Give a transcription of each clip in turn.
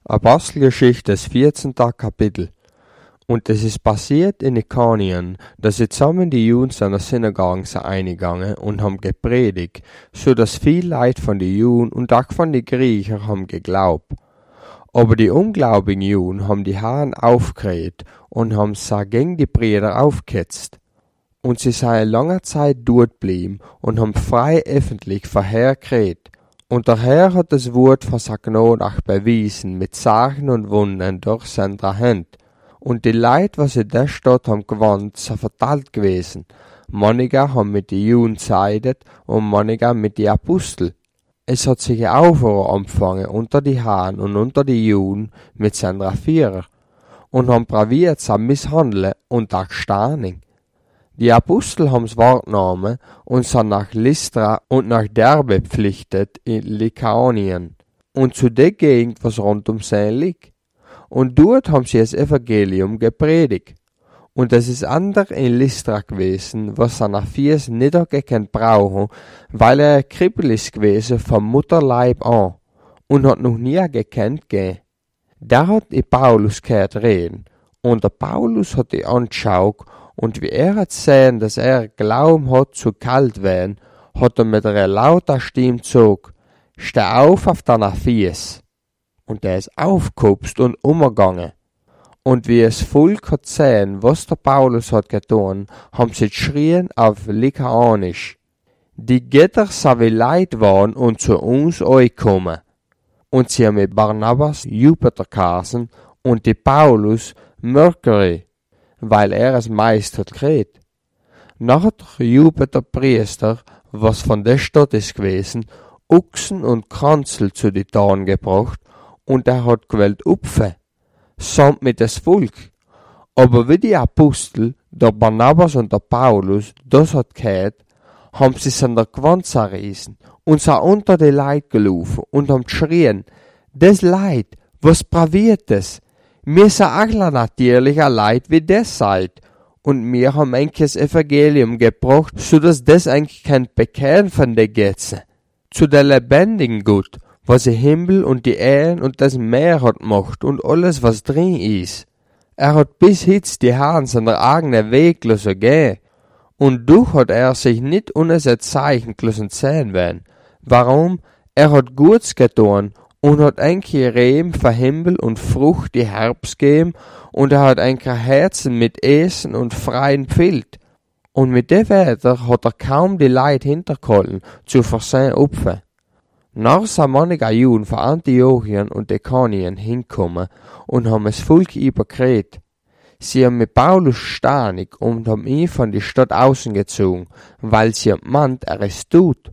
Apostelgeschichte, das 14. Kapitel. Und es ist passiert in Ikonien, dass sie zusammen die Juden an der Synagogen sind eingegangen und haben gepredigt, so dass viel Leid von den Juden und auch von den Griechen haben geglaubt. Aber die ungläubigen Juden haben die Herren aufgeregt und haben sie gegen die Brüder aufgehetzt. Und sie seien lange Zeit dort geblieben und haben frei öffentlich verhergeredet. Und der Herr hat das Wort von seiner Gnade auch bewiesen mit Zeichen und Wundern durch seine Hand. Und die Leute, was in der Stadt haben gewandt, sind verteilt gewesen. Manche haben mit den Juden zeidet und manche mit den Aposteln. Es hat sich ein Aufruhr angefangen unter die Herren und unter die Juden mit seinen Vierer und haben probiert zu misshandeln und auch steinigen. Die Apostel haben's wahrgenommen und sind nach Lystra und nach Derbe pflichtet in Lykaonien und zu der Gegend, was rund um sie liegt. Und dort haben sie das Evangelium gepredigt. Und es ist ander in Lystra gewesen, was seiner Fies nicht gekannt brauchen, weil er kribbel ist gewesen vom Mutterleib an und hat noch nie gekannt gehen. Da hat die Paulus gehört reden und der Paulus hat die anschaut. Und wie er hat sehen, dass er Glauben hat zu kalt werden, hat er mit einer lauter Stimme gesagt, steh auf deiner Fies. Und er ist aufgekupst und umgegangen. Und wie das Volk hat sehen, was der Paulus hat getan, haben sie geschrien auf Lykaonisch. Die Götter so wie Leid waren und zu uns kommen. Und sie haben mit Barnabas Jupiter geheißen und die Paulus Mercury, weil er als Meister kriegt. Nachher der Jupiter Priester, was von der Stadt ist gewesen, Ochsen und Kranzel zu die Tarn gebracht, und er hat gewählt Opfer, samt mit das Volk. Aber wie die Apostel, der Barnabas und der Paulus, das hat gehört, haben sie es an der Gewand zerrissen und sind unter die Leid gelaufen und haben geschrien, das Leid, was probiert es? Wir sind alle natürlich ein Leid wie das seid. Und wir haben eigentlich das Evangelium gebracht, so dass das eigentlich kein Bekehren von der Götze. Zu der lebendigen Gott, was der Himmel und die Erde und das Meer hat gemacht und alles, was drin ist. Er hat bis jetzt die Herren seiner eigenen Weg lassen gehen. Und doch hat er sich nicht ohne sein Zeichen lassen sehen werden. Warum? Er hat Gutes getan und hat eigentlich Reben für Himmel und Frucht die Herbst gegeben und er hat eigentlich Herzen mit Essen und freien Pfild. Und mit dem Wetter hat er kaum die Leute hintergehalten zu versehen Opfer. Nach sind manche Juden von Antiochien und Ikonien hingekommen und haben das Volk übergeredet. Sie haben mit Paulus steinig und haben ihn von der Stadt außen gezogen, weil sie meint, er ist tot.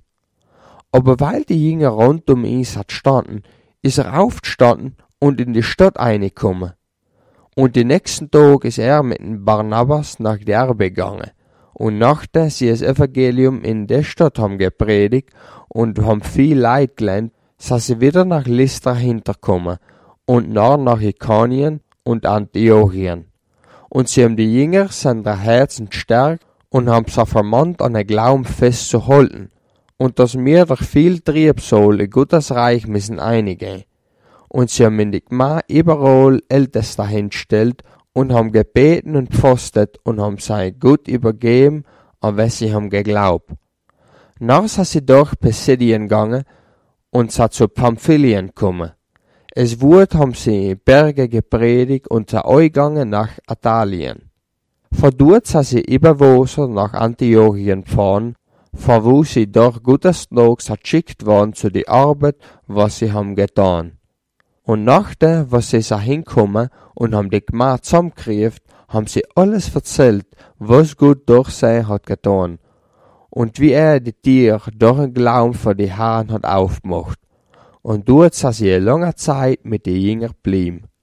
Aber weil die Jünger rund um ihn hat standen, ist er aufgestanden und in die Stadt eingekommen. Und den nächsten Tag ist er mit dem Barnabas nach Derbe gegangen. Und nachdem sie das Evangelium in der Stadt haben gepredigt und haben viel Leid gelernt, sind sie wieder nach Lystra hinterkommen und nach Ikonien und Antiochien. Und sie haben die Jünger seiner Herzen gestärkt und haben sie vermannt, an den Glauben festzuhalten. Und dass wir durch viel Trieb soll in Gottes Reich müssen einigen. Und sie haben in die Gemeinde überall Älteste hingestellt und haben gebeten und gefastet und haben sein Gott übergeben, an was sie haben geglaubt. Nachher sind sie durch Pisidien gegangen und sind zu Pamphylien gekommen. Es wurde haben sie in Berge gepredigt und sind eingegangen nach Italien. Von dort sind sie überwuchsen nach Antiochien gefahren, von wo sie durch Gottes Gnade geschickt waren zu der Arbeit, was sie haben getan. Und nachdem, was sie sind hinkommen und haben die Gemeinde zusammengekriegt, haben sie alles erzählt, was Gott durch sie hat getan. Und wie er die Tiere durch den Glauben für die Herren hat aufgemacht. Und dort sind sie eine lange Zeit mit den Jüngern geblieben.